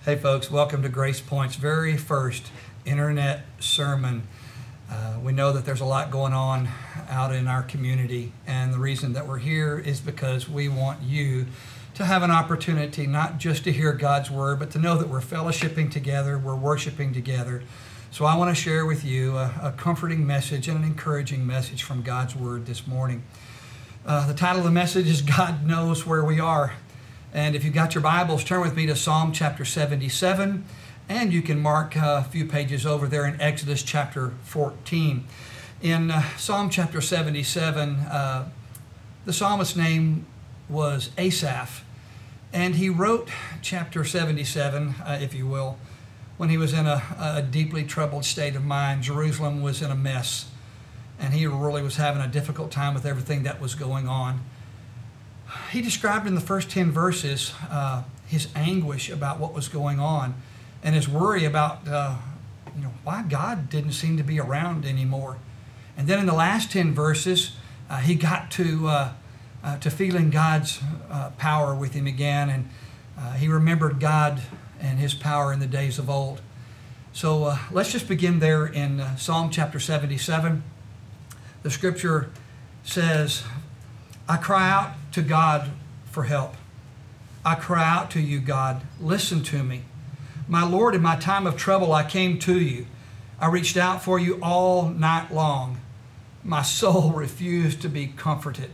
Hey folks, welcome to Grace Point's very first internet sermon. We know that there's a lot going on out in our community, and the reason that we're here is because we want you to have an opportunity not just to hear God's Word, but to know that we're fellowshipping together, we're worshiping together. So I want to share with you a comforting message and an encouraging message from God's Word this morning. The title of the message is God Knows Where We Are. And if you've got your Bibles, turn with me to Psalm chapter 77, and you can mark a few pages over there in Exodus chapter 14. In Psalm chapter 77, the psalmist's name was Asaph, and he wrote chapter 77, if you will, when he was in a deeply troubled state of mind. Jerusalem was in a mess, and he really was having a difficult time with everything that was going on. He described in the first 10 verses his anguish about what was going on and his worry about why God didn't seem to be around anymore. And then in the last 10 verses, he got to feeling God's power with him again, and he remembered God and his power in the days of old. So let's just begin there in Psalm chapter 77. The scripture says, I cry out to God for help. I cry out to you, God. Listen to me. My Lord, in my time of trouble, I came to you. I reached out for you all night long. My soul refused to be comforted.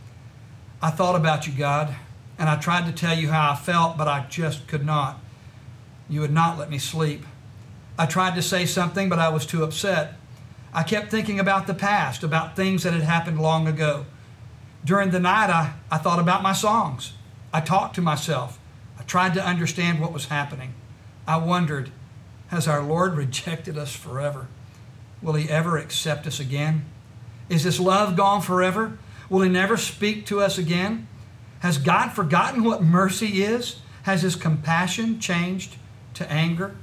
I thought about you, God, and I tried to tell you how I felt, but I just could not. You would not let me sleep. I tried to say something, but I was too upset. I kept thinking about the past, about things that had happened long ago. During the night, I thought about my songs. I talked to myself. I tried to understand what was happening. I wondered, has our Lord rejected us forever? Will he ever accept us again? Is his love gone forever? Will he never speak to us again? Has God forgotten what mercy is? Has his compassion changed to anger?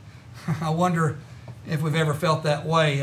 I wonder if we've ever felt that way.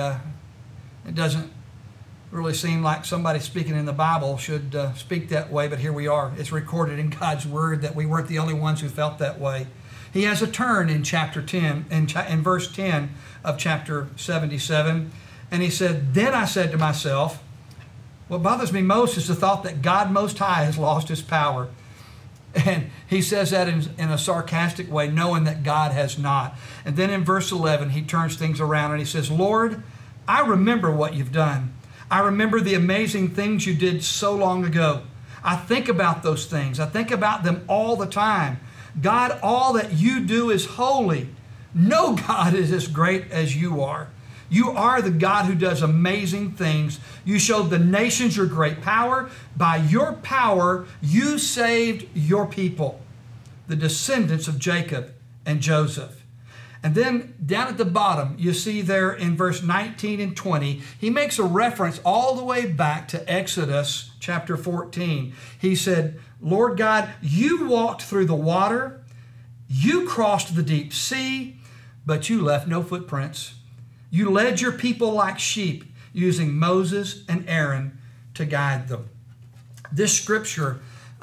It doesn't really seem like somebody speaking in the Bible should speak that way, but here we are. It's recorded in God's Word that we weren't the only ones who felt that way. He has a turn in chapter 10, in verse 10 of chapter 77, and he said, Then I said to myself, what bothers me most is the thought that God Most High has lost his power. And he says that in a sarcastic way, knowing that God has not. And then in verse 11, he turns things around and he says, Lord, I remember what you've done. I remember the amazing things you did so long ago. I think about those things. I think about them all the time. God, all that you do is holy. No God is as great as you are. You are the God who does amazing things. You showed the nations your great power. By your power, you saved your people, the descendants of Jacob and Joseph. And then down at the bottom, you see there in verse 19 and 20, he makes a reference all the way back to Exodus chapter 14. He said, Lord God, you walked through the water, you crossed the deep sea, but you left no footprints. You led your people like sheep, using Moses and Aaron to guide them. This scripture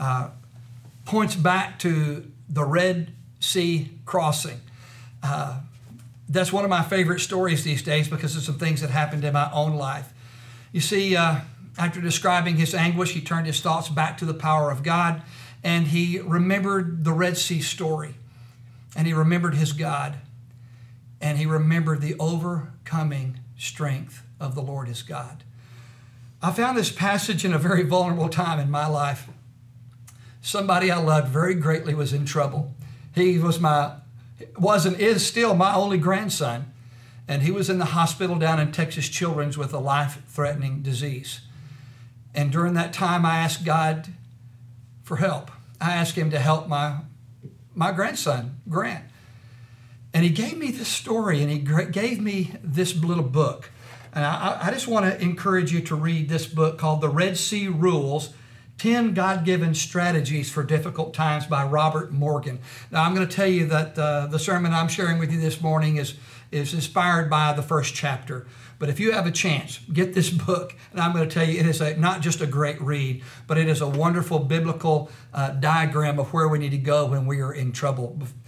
points back to the Red Sea crossing. That's one of my favorite stories these days because of some things that happened in my own life. You see, after describing his anguish, he turned his thoughts back to the power of God, and he remembered the Red Sea story, and he remembered his God, and he remembered the overcoming strength of the Lord his God. I found this passage in a very vulnerable time in my life. Somebody I loved very greatly was in trouble. He is still my only grandson, and he was in the hospital down in Texas Children's with a life-threatening disease. And during that time, I asked God for help. I asked him to help my grandson, Grant. And he gave me this story, and he gave me this little book. And I just want to encourage you to read this book called The Red Sea Rules, 10 God-Given Strategies for Difficult Times by Robert Morgan. Now, I'm going to tell you that the sermon I'm sharing with you this morning is inspired by the first chapter. But if you have a chance, get this book. And I'm going to tell you, it is not just a great read, but it is a wonderful biblical diagram of where we need to go when we are in trouble.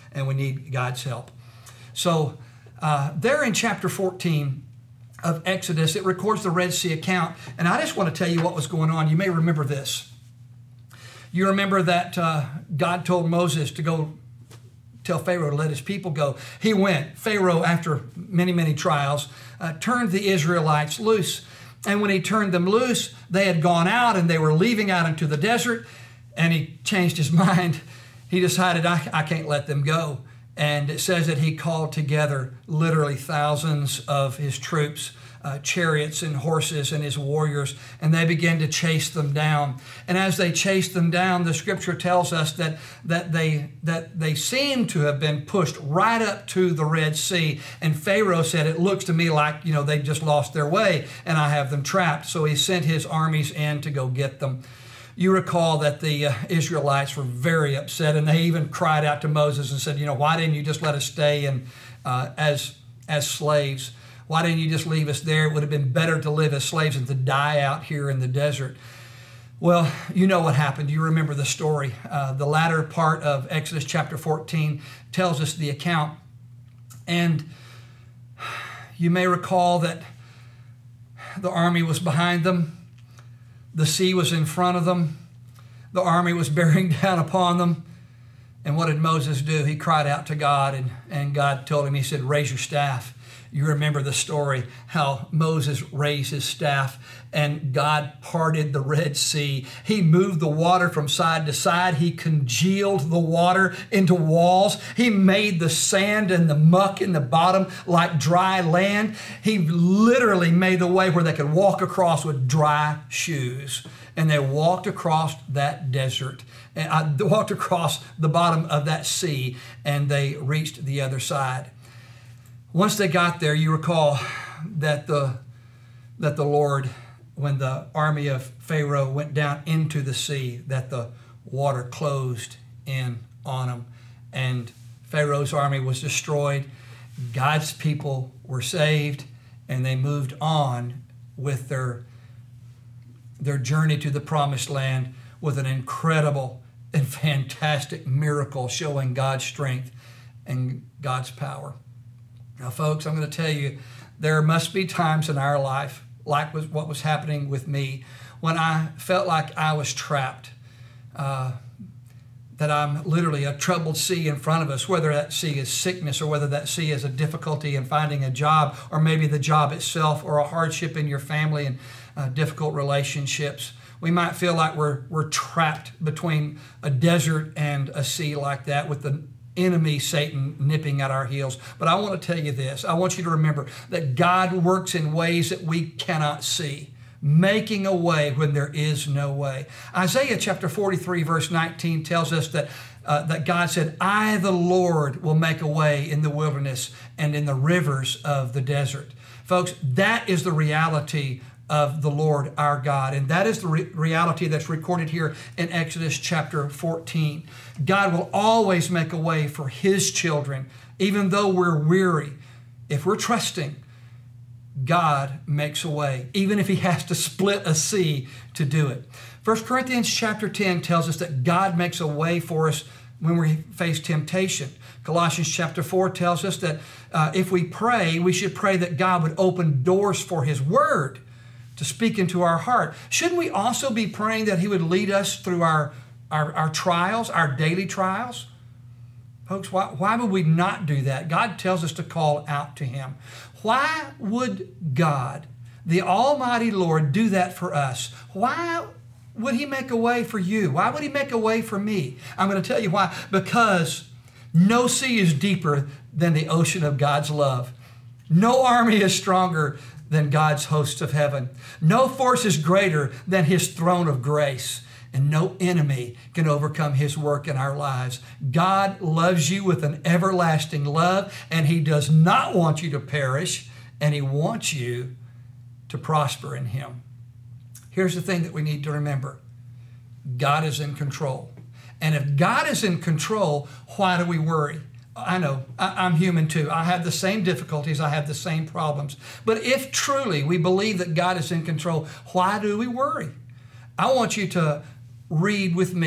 and we need God's help. So there in chapter 14 of Exodus, it records the Red Sea account. And I just want to tell you what was going on. You may remember this. You remember that God told Moses to go tell Pharaoh to let his people go. He went. Pharaoh, after many, many trials, turned the Israelites loose. And when he turned them loose, they had gone out and they were leaving out into the desert. And he changed his mind. He decided, I can't let them go. And it says that he called together literally thousands of his troops, chariots and horses and his warriors, and they began to chase them down. And as they chased them down, the scripture tells us that they seem to have been pushed right up to the Red Sea. And Pharaoh said, it looks to me like, they just lost their way and I have them trapped. So he sent his armies in to go get them. You recall that the Israelites were very upset, and they even cried out to Moses and said, why didn't you just let us stay as slaves? Why didn't you just leave us there? It would have been better to live as slaves than to die out here in the desert. Well, you know what happened. You remember the story. The latter part of Exodus chapter 14 tells us the account. And you may recall that the army was behind them. The sea was in front of them. The army was bearing down upon them. And what did Moses do? He cried out to God, and God told him, he said, raise your staff. You remember the story, how Moses raised his staff and God parted the Red Sea. He moved the water from side to side. He congealed the water into walls. He made the sand and the muck in the bottom like dry land. He literally made the way where they could walk across with dry shoes. And they walked across that desert, and walked across the bottom of that sea, and they reached the other side. Once they got there, you recall that the Lord, when the army of Pharaoh went down into the sea, that the water closed in on them, and Pharaoh's army was destroyed. God's people were saved, and they moved on with their journey to the promised land with an incredible and fantastic miracle showing God's strength and God's power. Now, folks, I'm going to tell you, there must be times in our life, like what was happening with me, when I felt like I was trapped, that I'm literally a troubled sea in front of us, whether that sea is sickness or whether that sea is a difficulty in finding a job, or maybe the job itself, or a hardship in your family and difficult relationships. We might feel like we're trapped between a desert and a sea like that, with the enemy, Satan, nipping at our heels. But I want to tell you this. I want you to remember that God works in ways that we cannot see, making a way when there is no way. Isaiah chapter 43, verse 19 tells us that God said, I, the Lord, will make a way in the wilderness and in the rivers of the desert. Folks, that is the reality of the Lord our God. And that is the reality that's recorded here in Exodus chapter 14. God will always make a way for his children, even though we're weary. If we're trusting, God makes a way, even if he has to split a sea to do it. 1 Corinthians chapter 10 tells us that God makes a way for us when we face temptation. Colossians chapter 4 tells us that if we pray, we should pray that God would open doors for his word to speak into our heart. Shouldn't we also be praying that he would lead us through our trials, our daily trials? Folks, why would we not do that? God tells us to call out to him. Why would God, the Almighty Lord, do that for us? Why would he make a way for you? Why would he make a way for me? I'm going to tell you why. Because no sea is deeper than the ocean of God's love. No army is stronger than God's hosts of heaven. No force is greater than his throne of grace. And no enemy can overcome his work in our lives. God loves you with an everlasting love, and he does not want you to perish, and he wants you to prosper in him. Here's the thing that we need to remember. God is in control. And if God is in control, why do we worry? I know, I'm human too. I have the same difficulties. I have the same problems. But if truly we believe that God is in control, why do we worry? I want you to read with me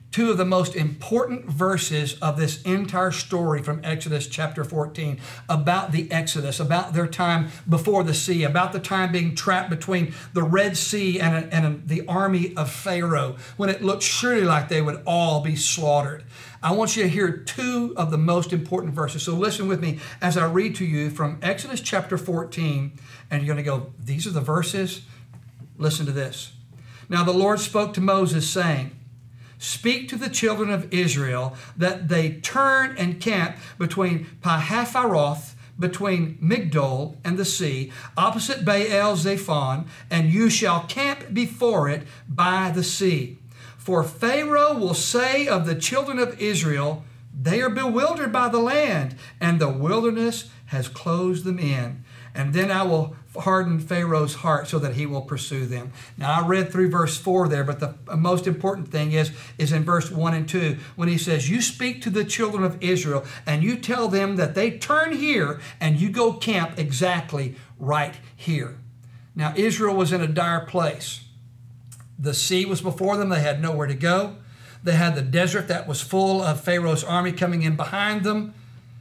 two of the most important verses of this entire story from Exodus chapter 14 about the Exodus, about their time before the sea, about the time being trapped between the Red Sea and the army of Pharaoh, when it looked surely like they would all be slaughtered. I want you to hear two of the most important verses. So listen with me as I read to you from Exodus chapter 14, and you're going to go, these are the verses? Listen to this. Now the Lord spoke to Moses, saying, speak to the children of Israel that they turn and camp between Pi-hahiroth, between Migdol and the sea, opposite Baal Zephon, and you shall camp before it by the sea. For Pharaoh will say of the children of Israel, they are bewildered by the land, and the wilderness has closed them in. And then I will harden Pharaoh's heart so that he will pursue them. Now I read through verse 4 there, but the most important thing is in verse 1 and 2 when he says, you speak to the children of Israel and you tell them that they turn here and you go camp exactly right here. Now Israel was in a dire place. The sea was before them. They had nowhere to go. They had the desert that was full of Pharaoh's army coming in behind them.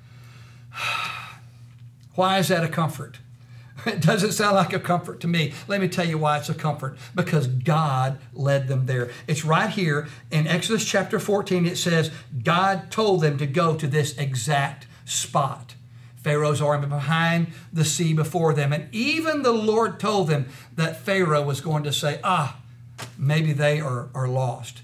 Why is that a comfort? It doesn't sound like a comfort to me. Let me tell you why it's a comfort. Because God led them there. It's right here in Exodus chapter 14. It says God told them to go to this exact spot. Pharaoh's army behind, the sea before them. And even the Lord told them that Pharaoh was going to say, maybe they are lost.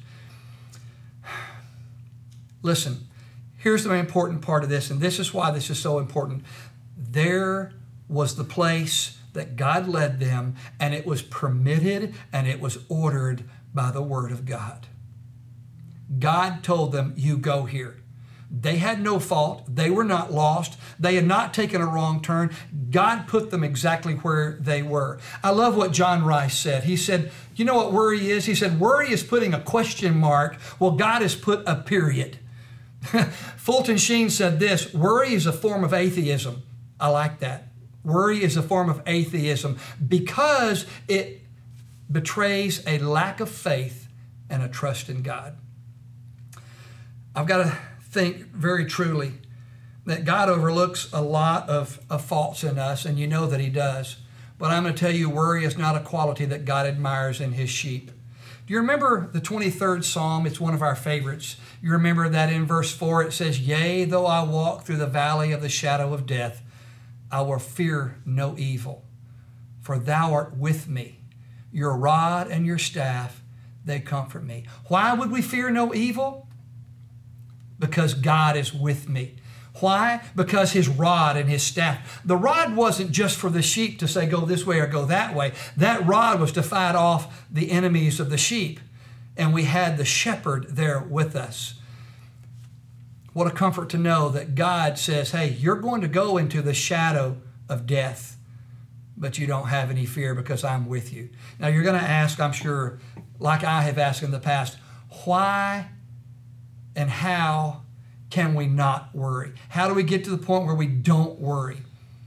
Listen, here's the important part of this, and this is why this is so important. There was the place that God led them, and it was permitted and it was ordered by the Word of God. God told them, you go here. They had no fault. They were not lost. They had not taken a wrong turn. God put them exactly where they were. I love what John Rice said. He said, you know what worry is? He said, worry is putting a question mark. Well, God has put a period. Fulton Sheen said this, worry is a form of atheism. I like that. Worry is a form of atheism because it betrays a lack of faith and a trust in God. I've got to think very truly that God overlooks a lot of faults in us, and you know that he does. But I'm going to tell you, worry is not a quality that God admires in his sheep. Do you remember the 23rd Psalm? It's one of our favorites. You remember that in verse 4 it says, yea, though I walk through the valley of the shadow of death, I will fear no evil, for thou art with me. Your rod and your staff, they comfort me. Why would we fear no evil? Because God is with me. Why? Because his rod and his staff. The rod wasn't just for the sheep to say, go this way or go that way. That rod was to fight off the enemies of the sheep. And we had the shepherd there with us. What a comfort to know that God says, hey, you're going to go into the shadow of death, but you don't have any fear because I'm with you. Now you're going to ask, I'm sure, like I have asked in the past, why and how can we not worry? How do we get to the point where we don't worry?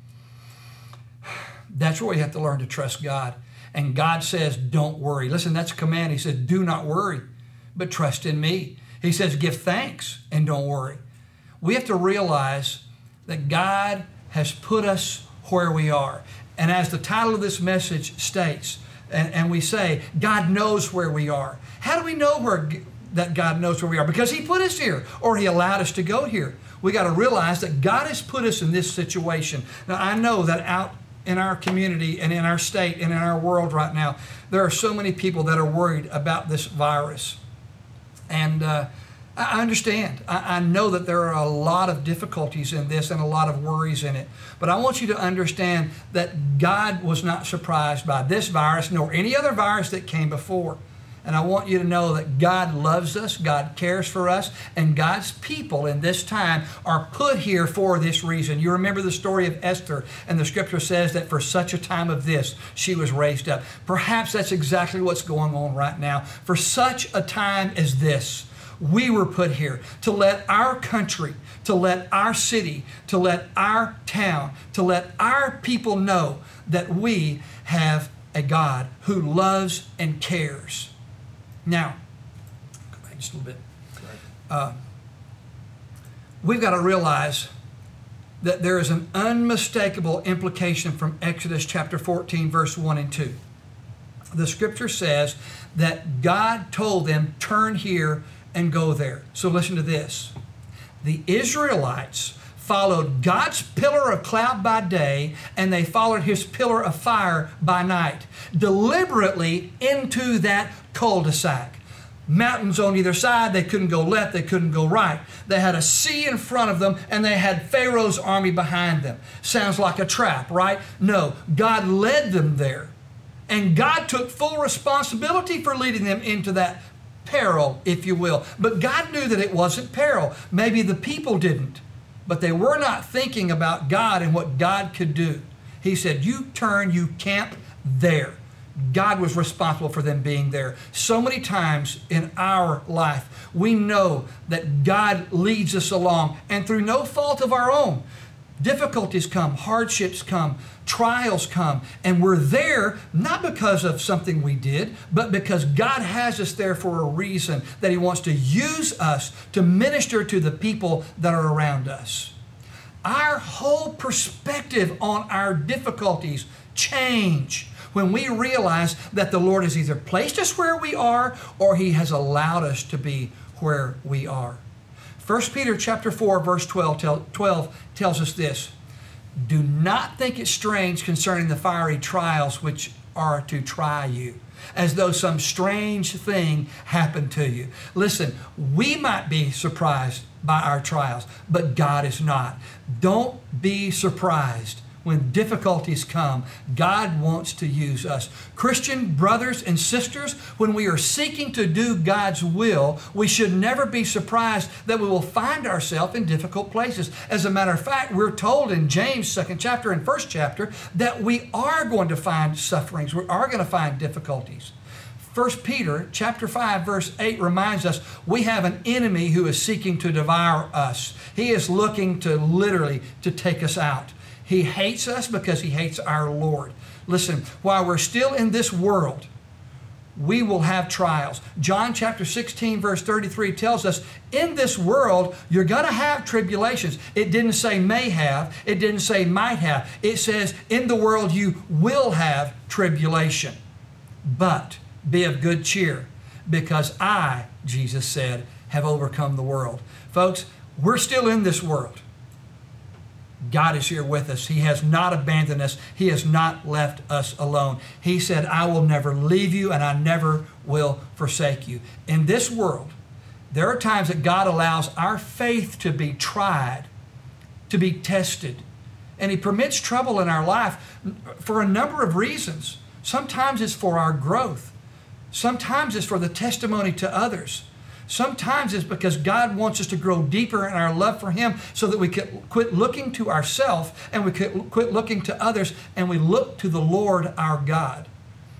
That's where we have to learn to trust God. And God says, don't worry. Listen, that's a command. He says, do not worry, but trust in me. He says, give thanks and don't worry. We have to realize that God has put us where we are. And as the title of this message states, and we say, God knows where we are. How do we know that God knows where we are? Because he put us here, or he allowed us to go here. We got to realize that God has put us in this situation. Now, I know that out in our community and in our state and in our world right now, there are so many people that are worried about this virus. And I understand. I know that there are a lot of difficulties in this and a lot of worries in it. But I want you to understand that God was not surprised by this virus nor any other virus that came before. And I want you to know that God loves us, God cares for us, and God's people in this time are put here for this reason. You remember the story of Esther, and the scripture says that for such a time of this, she was raised up. Perhaps that's exactly what's going on right now. For such a time as this, we were put here to let our country, to let our city, to let our town, to let our people know that we have a God who loves and cares. Now, go back just a little bit. we've got to realize that there is an unmistakable implication from Exodus chapter 14, verse 1 and 2. The scripture says that God told them, turn here and go there. So listen to this. The Israelites followed God's pillar of cloud by day, and they followed his pillar of fire by night, deliberately into that cul-de-sac. Mountains on either side, they couldn't go left, they couldn't go right. They had a sea in front of them, and they had Pharaoh's army behind them. Sounds like a trap, right? No, God led them there. And God took full responsibility for leading them into that peril, if you will. But God knew that it wasn't peril. Maybe the people didn't, but they were not thinking about God and what God could do. He said, you turn, you camp there. God was responsible for them being there. So many times in our life, we know that God leads us along, and through no fault of our own, difficulties come, hardships come, trials come, and we're there not because of something we did, but because God has us there for a reason, that he wants to use us to minister to the people that are around us. Our whole perspective on our difficulties change when we realize that the Lord has either placed us where we are or he has allowed us to be where we are. 1 Peter chapter 4, verse 12 tells us this. Do not think it strange concerning the fiery trials which are to try you, as though some strange thing happened to you. Listen, we might be surprised by our trials, but God is not. Don't be surprised when difficulties come. God wants to use us. Christian brothers and sisters, when we are seeking to do God's will, we should never be surprised that we will find ourselves in difficult places. As a matter of fact, we're told in James 2nd chapter and 1st chapter that we are going to find sufferings. We are going to find difficulties. 1 Peter chapter 5 verse 8 reminds us we have an enemy who is seeking to devour us. He is looking to literally to take us out. He hates us because he hates our Lord. Listen, while we're still in this world, we will have trials. John chapter 16 verse 33 tells us, in this world, you're going to have tribulations. It didn't say may have. It didn't say might have. It says, in the world you will have tribulation. But be of good cheer, because I, Jesus said, have overcome the world. Folks, we're still in this world. God is here with us. He has not abandoned us. He has not left us alone. He said, I will never leave you and I never will forsake you. In this world, there are times that God allows our faith to be tried, to be tested. And he permits trouble in our life for a number of reasons. Sometimes it's for our growth. Sometimes it's for the testimony to others. Sometimes it's because God wants us to grow deeper in our love for him so that we can quit looking to ourselves and we can quit looking to others and we look to the Lord our God.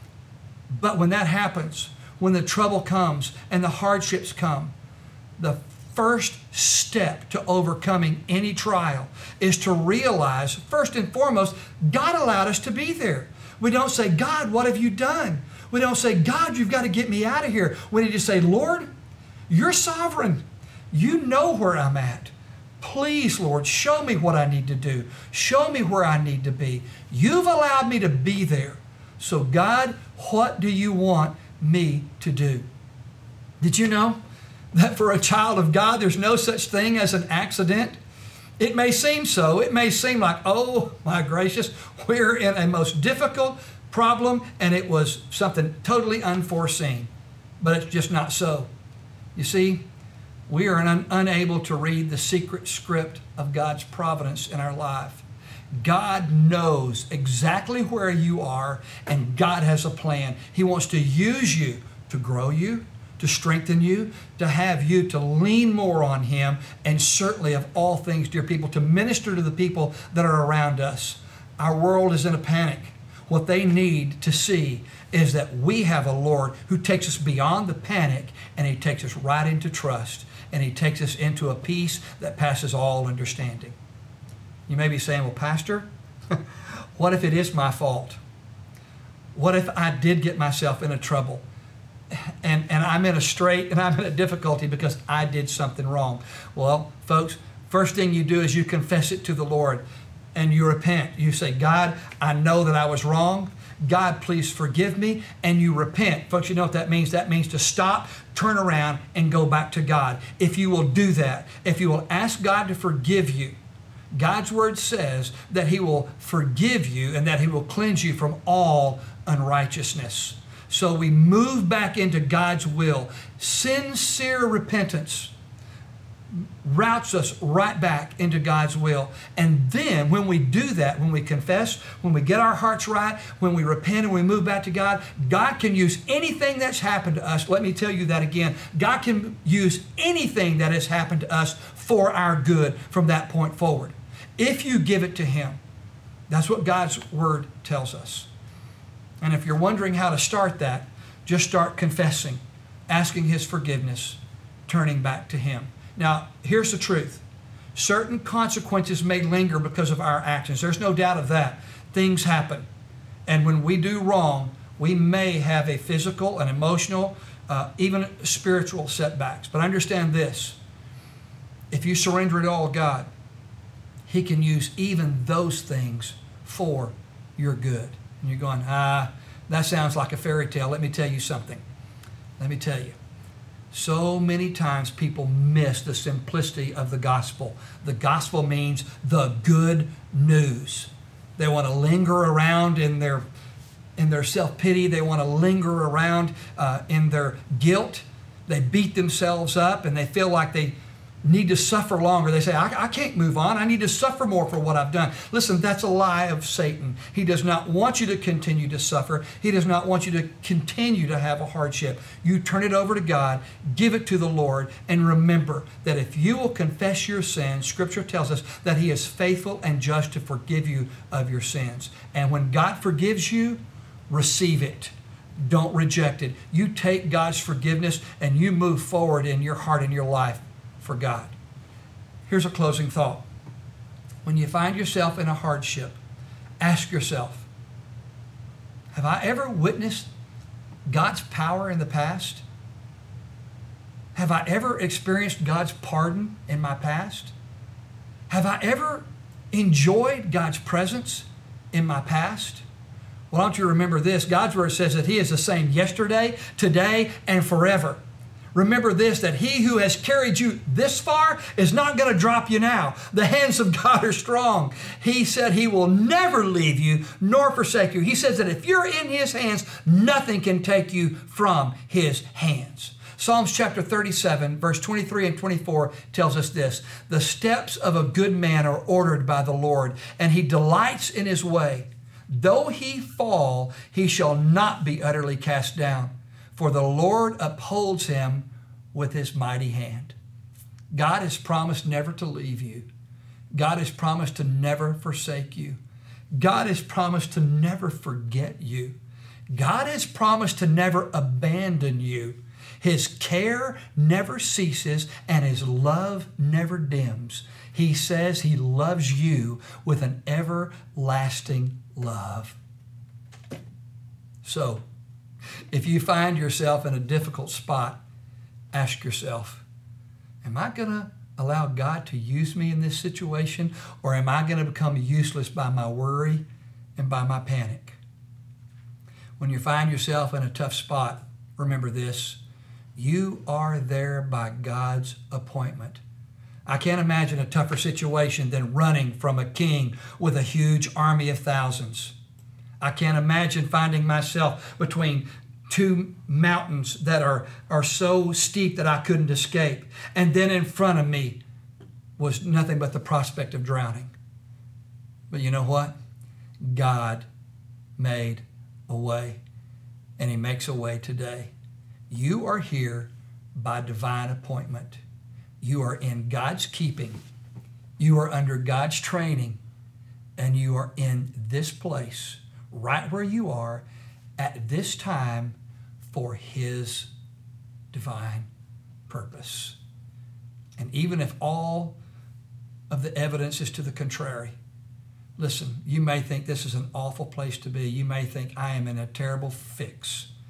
But when that happens, when the trouble comes and the hardships come, the first step to overcoming any trial is to realize, first and foremost, God allowed us to be there. We don't say, God, what have you done? We don't say, God, you've got to get me out of here. We need to say, Lord, you're sovereign. You know where I'm at. Please, Lord, show me what I need to do. Show me where I need to be. You've allowed me to be there. So God, what do you want me to do? Did you know that for a child of God, there's no such thing as an accident? It may seem so. It may seem like, oh my gracious, we're in a most difficult problem and it was something totally unforeseen. But it's just not so. You see, we are unable to read the secret script of God's providence in our life. God knows exactly where you are, and God has a plan. He wants to use you to grow you, to strengthen you, to have you to lean more on him, and certainly of all things, dear people, to minister to the people that are around us. Our world is in a panic. What they need to see is that we have a Lord who takes us beyond the panic, and he takes us right into trust, and he takes us into a peace that passes all understanding. You may be saying, well, Pastor, what if it is my fault? What if I did get myself into trouble? and I'm in a strait and I'm in a difficulty because I did something wrong. Well, folks, first thing you do is you confess it to the Lord and you repent. You say, God, I know that I was wrong. God, please forgive me. And you repent. Folks, you know what that means? That means to stop, turn around, and go back to God. If you will do that, if you will ask God to forgive you, God's word says that he will forgive you and that he will cleanse you from all unrighteousness. So we move back into God's will. Sincere repentance routes us right back into God's will. And then when we do that, when we confess, when we get our hearts right, when we repent and we move back to God, God can use anything that's happened to us. Let me tell you that again. God can use anything that has happened to us for our good from that point forward, if you give it to him. That's what God's word tells us. And if you're wondering how to start that, just start confessing, asking his forgiveness, turning back to him. Now, here's the truth. Certain consequences may linger because of our actions. There's no doubt of that. Things happen. And when we do wrong, we may have a physical, an emotional, even spiritual setbacks. But understand this. If you surrender it all to God, he can use even those things for your good. And you're going, that sounds like a fairy tale. Let me tell you something. Let me tell you. So many times people miss the simplicity of the gospel. The gospel means the good news. They want to linger around in their self-pity. They want to linger around in their guilt. They beat themselves up and they feel like they need to suffer longer. They say, I can't move on. I need to suffer more for what I've done. Listen, that's a lie of Satan. He does not want you to continue to suffer. He does not want you to continue to have a hardship. You turn it over to God, give it to the Lord, and remember that if you will confess your sins, Scripture tells us that he is faithful and just to forgive you of your sins. And when God forgives you, receive it. Don't reject it. You take God's forgiveness and you move forward in your heart and your life for God. Here's a closing thought. When you find yourself in a hardship, ask yourself, have I ever witnessed God's power in the past? Have I ever experienced God's pardon in my past? Have I ever enjoyed God's presence in my past? Well, don't you remember this? God's word says that he is the same yesterday, today, and forever. Remember this, that he who has carried you this far is not going to drop you now. The hands of God are strong. He said he will never leave you nor forsake you. He says that if you're in his hands, nothing can take you from his hands. Psalms chapter 37, verse 23 and 24 tells us this: the steps of a good man are ordered by the Lord, and he delights in his way. Though he fall, he shall not be utterly cast down, for the Lord upholds him with his mighty hand. God has promised never to leave you. God has promised to never forsake you. God has promised to never forget you. God has promised to never abandon you. His care never ceases and his love never dims. He says he loves you with an everlasting love. So, if you find yourself in a difficult spot, ask yourself, am I going to allow God to use me in this situation, or am I going to become useless by my worry and by my panic? When you find yourself in a tough spot, remember this: you are there by God's appointment. I can't imagine a tougher situation than running from a king with a huge army of thousands. I can't imagine finding myself between two mountains that are so steep that I couldn't escape. And then in front of me was nothing but the prospect of drowning. But you know what? God made a way, and he makes a way today. You are here by divine appointment. You are in God's keeping. You are under God's training, and you are in this place, right where you are, at this time, for his divine purpose. And even if all of the evidence is to the contrary, listen, you may think this is an awful place to be. You may think I am in a terrible fix.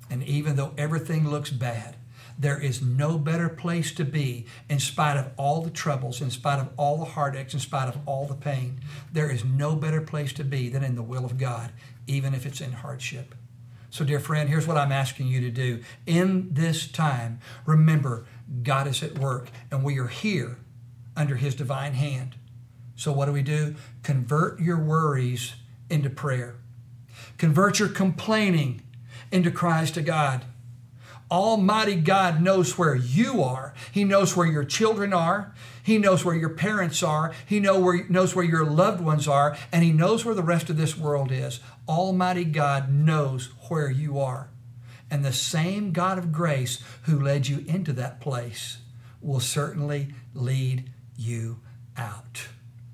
And even though everything looks bad, there is no better place to be in spite of all the troubles, in spite of all the heartaches, in spite of all the pain. There is no better place to be than in the will of God, even if it's in hardship. So, dear friend, here's what I'm asking you to do. In this time, remember, God is at work, and we are here under His divine hand. So what do? Convert your worries into prayer. Convert your complaining into cries to God. Almighty God knows where you are. He knows where your children are. He knows where your parents are. He knows where your loved ones are. And He knows where the rest of this world is. Almighty God knows where you are. And the same God of grace who led you into that place will certainly lead you out.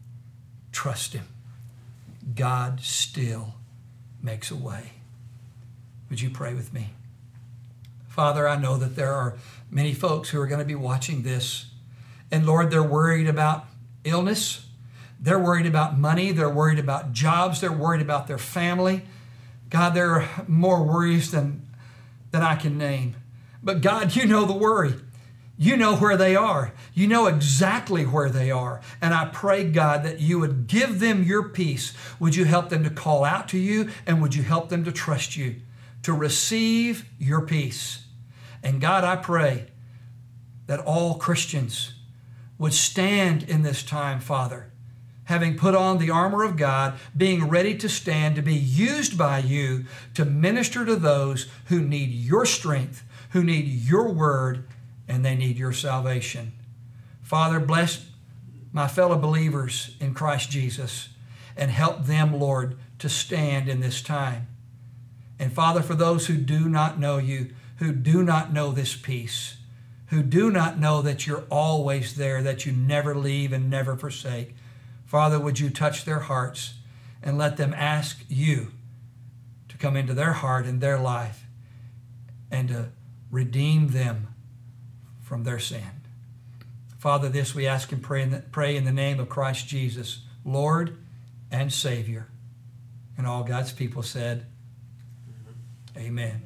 Trust Him. God still makes a way. Would you pray with me? Father, I know that there are many folks who are going to be watching this. And Lord, they're worried about illness. They're worried about money. They're worried about jobs. They're worried about their family. God, there are more worries than I can name. But God, you know the worry. You know where they are. You know exactly where they are. And I pray, God, that you would give them your peace. Would you help them to call out to you? And would you help them to trust you, to receive your peace? And God, I pray that all Christians would stand in this time, Father, having put on the armor of God, being ready to stand, to be used by you to minister to those who need your strength, who need your word, and they need your salvation. Father, bless my fellow believers in Christ Jesus and help them, Lord, to stand in this time. And Father, for those who do not know you, who do not know this peace, who do not know that you're always there, that you never leave and never forsake, Father, would you touch their hearts and let them ask you to come into their heart and their life and to redeem them from their sin. Father, this we ask and pray in the name of Christ Jesus, Lord and Savior. And all God's people said, Amen.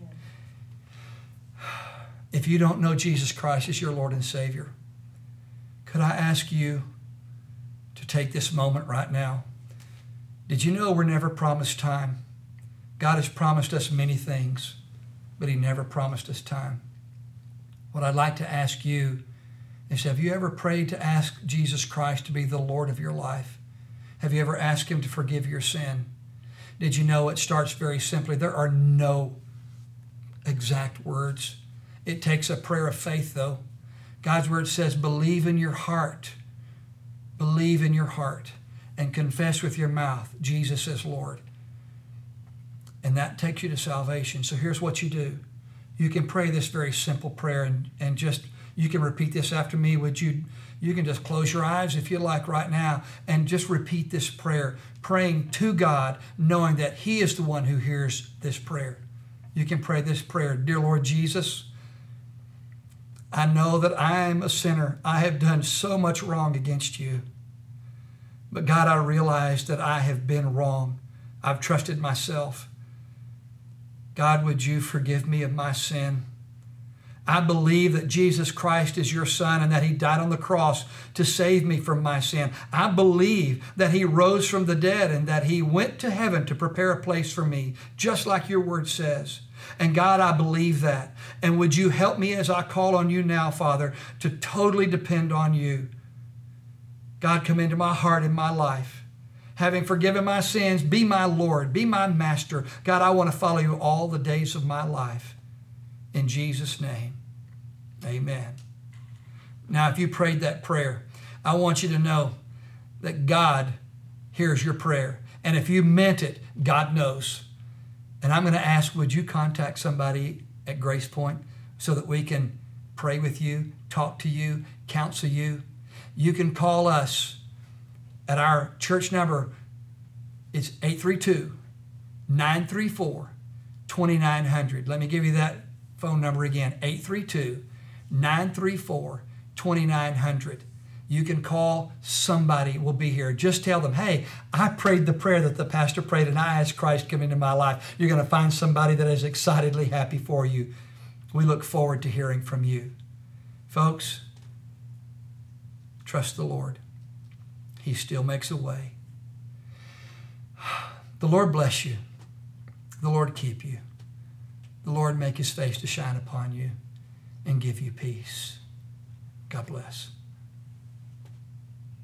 If you don't know Jesus Christ as your Lord and Savior, could I ask you to take this moment right now? Did you know we're never promised time? God has promised us many things, but He never promised us time. What I'd like to ask you is, have you ever prayed to ask Jesus Christ to be the Lord of your life? Have you ever asked Him to forgive your sin? Did you know it starts very simply? There are no exact words. It takes a prayer of faith, though. God's word says, believe in your heart. Believe in your heart and confess with your mouth Jesus is Lord. And that takes you to salvation. So here's what you do. You can pray this very simple prayer and just, you can repeat this after me. You can just close your eyes if you like right now and just repeat this prayer, praying to God, knowing that He is the one who hears this prayer. You can pray this prayer. Dear Lord Jesus, I know that I am a sinner. I have done so much wrong against you. But God, I realize that I have been wrong. I've trusted myself. God, would you forgive me of my sin? I believe that Jesus Christ is your Son and that He died on the cross to save me from my sin. I believe that He rose from the dead and that He went to heaven to prepare a place for me, just like your word says. And God, I believe that. And would you help me as I call on you now, Father, to totally depend on you. God, come into my heart and my life. Having forgiven my sins, be my Lord, be my master. God, I want to follow you all the days of my life. In Jesus' name, amen. Now, if you prayed that prayer, I want you to know that God hears your prayer. And if you meant it, God knows. And I'm going to ask, would you contact somebody at Grace Point so that we can pray with you, talk to you, counsel you? You can call us at our church number. It's 832-934-2900. Let me give you that phone number again, 832-934-2900. You can call, somebody will be here. Just tell them, hey, I prayed the prayer that the pastor prayed and I asked Christ to come into my life. You're going to find somebody that is excitedly happy for you. We look forward to hearing from you. Folks, trust the Lord. He still makes a way. The Lord bless you. The Lord keep you. The Lord make his face to shine upon you and give you peace. God bless.